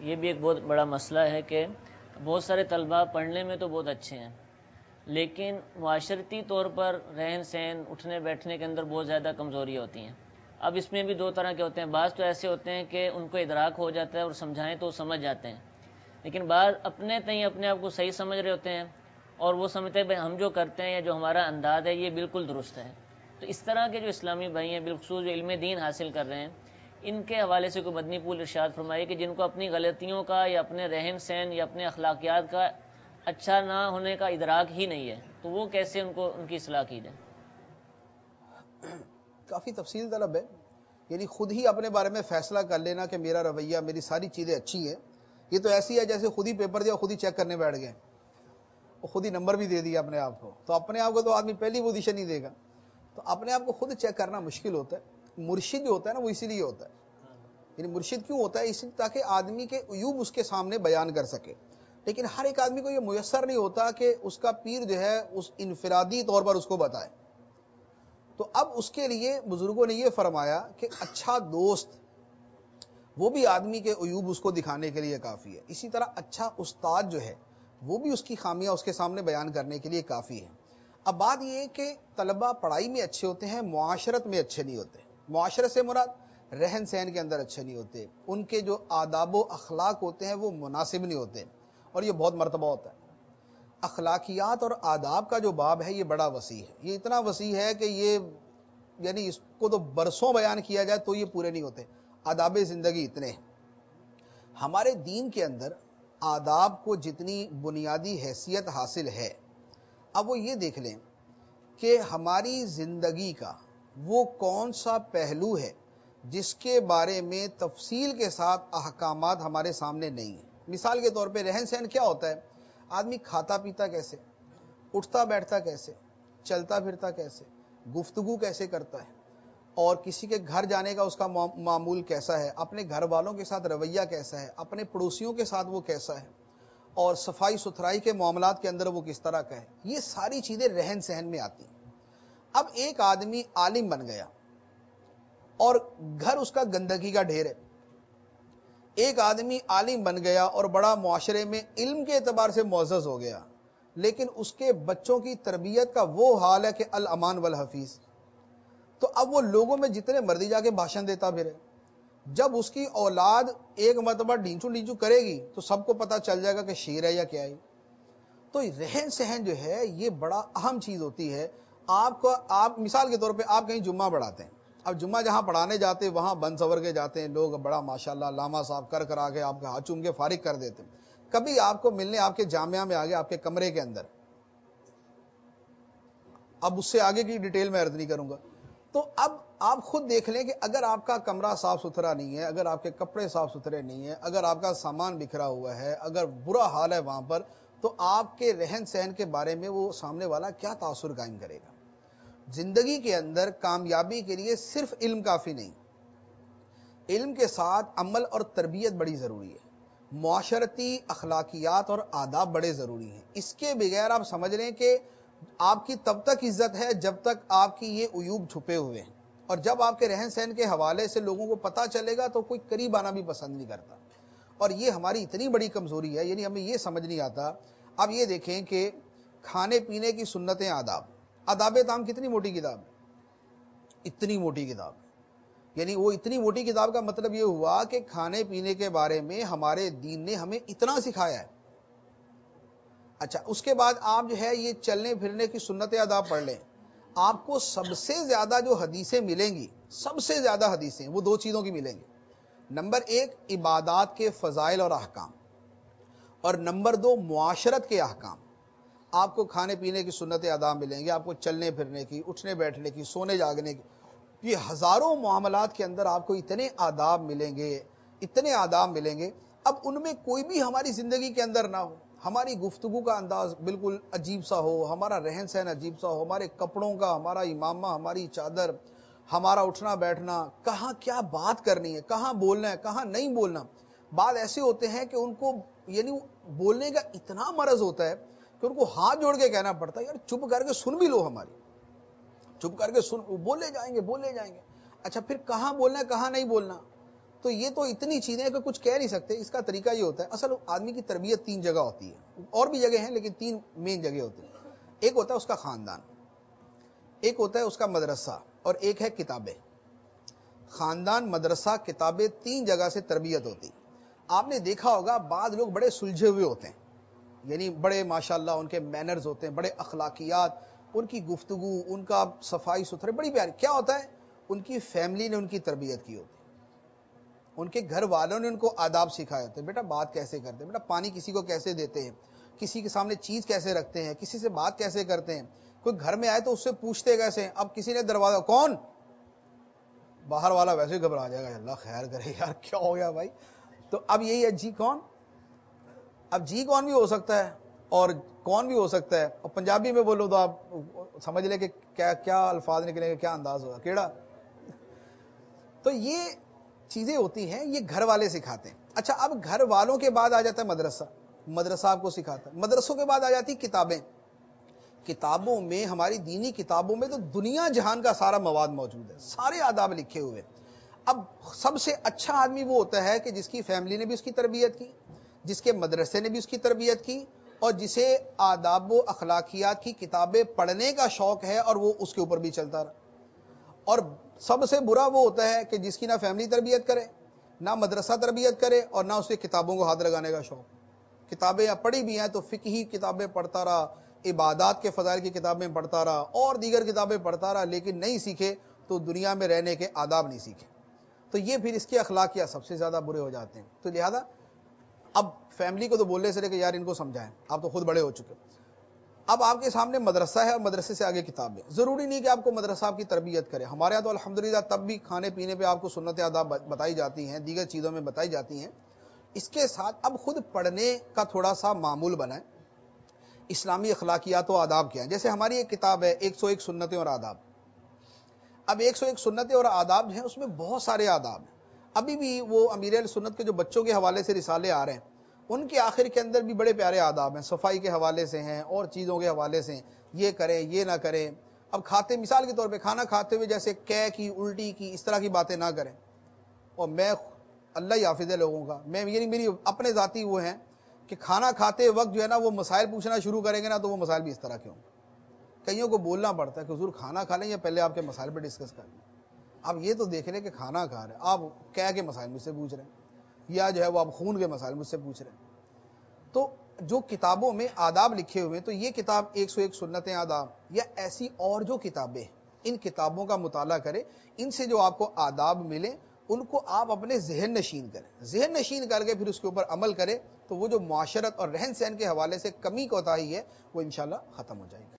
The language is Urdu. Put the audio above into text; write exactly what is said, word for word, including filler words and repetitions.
یہ بھی ایک بہت بڑا مسئلہ ہے کہ بہت سارے طلباء پڑھنے میں تو بہت اچھے ہیں، لیکن معاشرتی طور پر رہن سہن اٹھنے بیٹھنے کے اندر بہت زیادہ کمزوری ہوتی ہیں۔ اب اس میں بھی دو طرح کے ہوتے ہیں، بعض تو ایسے ہوتے ہیں کہ ان کو ادراک ہو جاتا ہے اور سمجھائیں تو سمجھ جاتے ہیں، لیکن بعض اپنے تئیں اپنے آپ کو صحیح سمجھ رہے ہوتے ہیں اور وہ سمجھتے ہیں بھائی ہم جو کرتے ہیں یا جو ہمارا انداز ہے یہ بالکل درست ہے۔ تو اس طرح کے جو اسلامی بھائی ہیں بالخصوص جو علم دین حاصل کر رہے ہیں، ان کے حوالے سے کوئی مدنی پھول ارشاد فرمائے کہ جن کو اپنی غلطیوں کا یا اپنے رہن سہن یا اپنے اخلاقیات کا اچھا نہ ہونے کا ادراک ہی نہیں ہے، تو وہ کیسے ان کو ان کی اصلاح کی جائے؟ کافی تفصیل طلب ہے، یعنی خود ہی اپنے بارے میں فیصلہ کر لینا کہ میرا رویہ میری ساری چیزیں اچھی ہیں، یہ تو ایسی ہے جیسے خود ہی پیپر دیا خود ہی چیک کرنے بیٹھ گئے اور خود ہی نمبر بھی دے دیا اپنے آپ کو، تو اپنے آپ کو تو آدمی پہلی پوزیشن ہی دے گا، تو اپنے آپ کو خود چیک کرنا مشکل ہوتا ہے۔ مرشد جو ہوتا ہے نا وہ اسی لیے ہوتا ہے، یعنی مرشد کیوں ہوتا ہے؟ اس لیے تاکہ آدمی کے عیوب اس کے سامنے بیان کر سکے، لیکن ہر ایک آدمی کو یہ میسر نہیں ہوتا کہ اس کا پیر جو ہے اس انفرادی طور پر اس کو بتائے۔ تو اب اس کے لیے بزرگوں نے یہ فرمایا کہ اچھا دوست وہ بھی آدمی کے عیوب اس کو دکھانے کے لیے کافی ہے، اسی طرح اچھا استاد جو ہے وہ بھی اس کی خامیاں اس کے سامنے بیان کرنے کے لیے کافی ہے۔ اب بات یہ ہے کہ طلبہ پڑھائی میں اچھے ہوتے ہیں، معاشرت میں اچھے نہیں ہوتے۔ معاشرت سے مراد رہن سہن کے اندر اچھے نہیں ہوتے، ان کے جو آداب و اخلاق ہوتے ہیں وہ مناسب نہیں ہوتے، اور یہ بہت مرتبہ ہوتا ہے۔ اخلاقیات اور آداب کا جو باب ہے یہ بڑا وسیع ہے، یہ اتنا وسیع ہے کہ یہ یعنی اس کو تو برسوں بیان کیا جائے تو یہ پورے نہیں ہوتے۔ آداب زندگی اتنے ہیں ہمارے دین کے اندر، آداب کو جتنی بنیادی حیثیت حاصل ہے، اب وہ یہ دیکھ لیں کہ ہماری زندگی کا وہ کون سا پہلو ہے جس کے بارے میں تفصیل کے ساتھ احکامات ہمارے سامنے نہیں ہیں۔ مثال کے طور پہ رہن سہن کیا ہوتا ہے؟ آدمی کھاتا پیتا کیسے، اٹھتا بیٹھتا کیسے، چلتا پھرتا کیسے، گفتگو کیسے کرتا ہے، اور کسی کے گھر جانے کا اس کا معمول کیسا ہے، اپنے گھر والوں کے ساتھ رویہ کیسا ہے، اپنے پڑوسیوں کے ساتھ وہ کیسا ہے، اور صفائی ستھرائی کے معاملات کے اندر وہ کس طرح کا ہے، یہ ساری چیزیں رہن سہن میں آتی ہیں۔ اب ایک آدمی عالم بن گیا اور گھر اس کا گندگی کا ڈھیر ہے، ایک آدمی عالم بن گیا اور بڑا معاشرے میں علم کے اعتبار سے معزز ہو گیا، لیکن اس کے بچوں کی تربیت کا وہ حال ہے کہ الامان والحفیظ، تو اب وہ لوگوں میں جتنے مرضی جا کے بھاشن دیتا پھرے، جب اس کی اولاد ایک مرتبہ ڈینچو ڈینچو کرے گی تو سب کو پتا چل جائے گا کہ شیر ہے یا کیا ہے۔ تو رہن سہن جو ہے یہ بڑا اہم چیز ہوتی ہے۔ آپ کو آپ مثال کے طور پہ آپ کہیں جمعہ پڑھاتے ہیں، اب جمعہ جہاں پڑھانے جاتے ہیں وہاں بن سور کے جاتے ہیں لوگ، بڑا ماشاءاللہ علامہ صاحب کر کر آگے آپ کے ہاتھ چوم کے فارغ کر دیتے ہیں۔ کبھی آپ کو ملنے آپ کے جامعہ میں آگے آپ کے کمرے کے اندر، اب اس سے آگے کی ڈیٹیل میں عرض نہیں کروں گا، تو اب آپ خود دیکھ لیں کہ اگر آپ کا کمرہ صاف ستھرا نہیں ہے، اگر آپ کے کپڑے صاف ستھرے نہیں ہیں، اگر آپ کا سامان بکھرا ہوا ہے، اگر برا حال ہے وہاں پر، تو آپ کے رہن سہن کے بارے میں وہ سامنے والا کیا تاثر قائم کرے گا؟ زندگی کے اندر کامیابی کے لیے صرف علم کافی نہیں، علم کے ساتھ عمل اور تربیت بڑی ضروری ہے، معاشرتی اخلاقیات اور آداب بڑے ضروری ہیں۔ اس کے بغیر آپ سمجھ لیں کہ آپ کی تب تک عزت ہے جب تک آپ کی یہ عیوب چھپے ہوئے ہیں، اور جب آپ کے رہن سہن کے حوالے سے لوگوں کو پتہ چلے گا تو کوئی قریب آنا بھی پسند نہیں کرتا، اور یہ ہماری اتنی بڑی کمزوری ہے، یعنی ہمیں یہ سمجھ نہیں آتا۔ اب یہ دیکھیں کہ کھانے پینے کی سنتیں، آداب، آداب طعام کتنی موٹی کتاب ہے، اتنی موٹی کتاب، یعنی وہ اتنی موٹی کتاب کا مطلب یہ ہوا کہ کھانے پینے کے بارے میں ہمارے دین نے ہمیں اتنا سکھایا ہے۔ اچھا، اس کے بعد آپ جو ہے یہ چلنے پھرنے کی سنت آداب پڑھ لیں، آپ کو سب سے زیادہ جو حدیثیں ملیں گی، سب سے زیادہ حدیثیں وہ دو چیزوں کی ملیں گی۔ نمبر ایک عبادات کے فضائل اور احکام، اور نمبر دو معاشرت کے احکام۔ آپ کو کھانے پینے کی سنت آداب ملیں گے، آپ کو چلنے پھرنے کی، اٹھنے بیٹھنے کی، سونے جاگنے کی، یہ ہزاروں معاملات کے اندر آپ کو اتنے آداب ملیں گے، اتنے آداب ملیں گے۔ اب ان میں کوئی بھی ہماری زندگی کے اندر نہ ہو، ہماری گفتگو کا انداز بالکل عجیب سا ہو، ہمارا رہن سہن عجیب سا ہو، ہمارے کپڑوں کا، ہمارا امامہ، ہماری چادر، ہمارا اٹھنا بیٹھنا، کہاں کیا بات کرنی ہے، کہاں بولنا ہے، کہاں نہیں بولنا۔ بعض ایسے ہوتے ہیں کہ ان کو یعنی بولنے کا اتنا مرض ہوتا ہے کہ ان کو ہاتھ جوڑ کے کہنا پڑتا ہے، یار چپ کر کے سن بھی لو، ہماری چپ کر کے سن، بولے جائیں گے بولے جائیں گے۔ اچھا پھر کہاں بولنا ہے کہاں نہیں بولنا، تو یہ تو اتنی چیزیں کہ کچھ کہہ نہیں سکتے. اس کا طریقہ یہ ہوتا ہے, اصل آدمی کی تربیت تین جگہ ہوتی ہے, اور بھی جگہ ہیں لیکن تین مین جگہ ہوتی ہیں. ایک ہوتا ہے اس کا خاندان, ایک ہوتا ہے اس کا مدرسہ, اور ایک ہے کتابیں. خاندان, مدرسہ, کتابیں, تین جگہ سے تربیت ہوتی. آپ نے دیکھا ہوگا بعض لوگ بڑے سلجھے ہوئے ہوتے ہیں, یعنی بڑے ماشاءاللہ ان کے مینرز ہوتے ہیں, بڑے اخلاقیات, ان کی گفتگو, ان کا صفائی ستھرے بڑی پیاری. کیا ہوتا ہے, ان کی فیملی نے ان کی تربیت کی ہوتی, ان کے گھر والوں نے ان کو آداب سکھائے ہوتے ہیں. بیٹا بات کیسے کرتے ہیں, بیٹا پانی کسی کو کیسے دیتے ہیں, کسی کے سامنے چیز کیسے رکھتے ہیں, کسی سے بات کیسے کرتے ہیں, کوئی گھر میں آئے تو اس سے پوچھتے کیسے ہیں. اب کسی نے دروازہ, کون, باہر والا ویسے ہی گھبرا جائے گا, اللہ خیر کرے یار کیا ہو گیا بھائی. تو اب یہی ہے جی کون. اب جی کون بھی ہو سکتا ہے اور کون بھی ہو سکتا ہے, اور پنجابی میں بولو تو آپ سمجھ لیں کہ کیا کیا الفاظ نکلیں گے, کیا انداز ہوگا, کیڑا. تو یہ چیزیں ہوتی ہیں, یہ گھر والے سکھاتے ہیں. اچھا اب گھر والوں کے بعد آ جاتا ہے مدرسہ, مدرسہ آپ کو سکھاتا ہے. مدرسوں کے بعد آ جاتی کتابیں. کتابوں میں, ہماری دینی کتابوں میں تو دنیا جہان کا سارا مواد موجود ہے, سارے آداب لکھے ہوئے. اب سب سے اچھا آدمی وہ ہوتا ہے کہ جس کی فیملی نے بھی اس کی تربیت کی, جس کے مدرسے نے بھی اس کی تربیت کی, اور جسے آداب و اخلاقیات کی کتابیں پڑھنے کا شوق ہے اور وہ اس کے اوپر بھی چلتا رہا. اور سب سے برا وہ ہوتا ہے کہ جس کی نہ فیملی تربیت کرے, نہ مدرسہ تربیت کرے, اور نہ اسے کتابوں کو ہاتھ لگانے کا شوق. کتابیں پڑھی بھی ہیں تو فقہی کتابیں پڑھتا رہا, عبادات کے فضائل کی کتابیں پڑھتا رہا, اور دیگر کتابیں پڑھتا رہا, لیکن نہیں سیکھے تو دنیا میں رہنے کے آداب نہیں سیکھے, تو یہ پھر اس کے اخلاقیات سب سے زیادہ برے ہو جاتے ہیں. تو لہذا اب فیملی کو تو بولنے سے کہ یار ان کو سمجھائیں, آپ تو خود بڑے ہو چکے. اب آپ کے سامنے مدرسہ ہے اور مدرسے سے آگے کتابیں. ضروری نہیں کہ آپ کو مدرسہ آپ کی تربیت کرے. ہمارے یہاں تو الحمدللہ تب بھی کھانے پینے پہ آپ کو سنت آداب بتائی جاتی ہیں, دیگر چیزوں میں بتائی جاتی ہیں. اس کے ساتھ اب خود پڑھنے کا تھوڑا سا معمول بنائیں. اسلامی اخلاقیات و آداب کیا ہیں, جیسے ہماری ایک کتاب ہے ایک سو ایک سنتیں اور آداب. اب ایک سو ایک سنتیں اور آداب ہیں, اس میں بہت سارے آداب ہیں. ابھی بھی وہ امیر اہل سنت کے جو بچوں کے حوالے سے رسالے آ رہے ہیں, ان کے آخر کے اندر بھی بڑے پیارے آداب ہیں, صفائی کے حوالے سے ہیں اور چیزوں کے حوالے سے ہیں, یہ کریں یہ نہ کریں. اب کھاتے, مثال کے طور پہ کھانا کھاتے ہوئے جیسے کہہ کی, الٹی کی, اس طرح کی باتیں نہ کریں. اور میں اللہ ہی حافظ ہے لوگوں کا, میں یعنی میری اپنے ذاتی وہ ہیں کہ کھانا کھاتے وقت جو ہے نا وہ مسائل پوچھنا شروع کریں گے نا تو وہ مسائل بھی اس طرح کے ہوں. کئیوں کو بولنا پڑتا ہے کہ حضور کھانا کھا لیں یا پہلے آپ کے مسائل پہ ڈسکس کر لیں. اب یہ تو دیکھ رہے کہ کھانا کھا رہے ہیں, آپ کہہ کے مسائل مجھ سے پوچھ رہے ہیں, یا جو ہے وہ آپ خون کے مسائل مجھ سے پوچھ رہے ہیں. تو جو کتابوں میں آداب لکھے ہوئے ہیں, تو یہ کتاب ایک سو ایک سنتیں آداب, یا ایسی اور جو کتابیں, ان کتابوں کا مطالعہ کریں. ان سے جو آپ کو آداب ملیں ان کو آپ اپنے ذہن نشین کریں. ذہن نشین کر کے پھر اس کے اوپر عمل کریں, تو وہ جو معاشرت اور رہن سہن کے حوالے سے کمی کوتاہی ہے وہ انشاءاللہ ختم ہو جائے گی.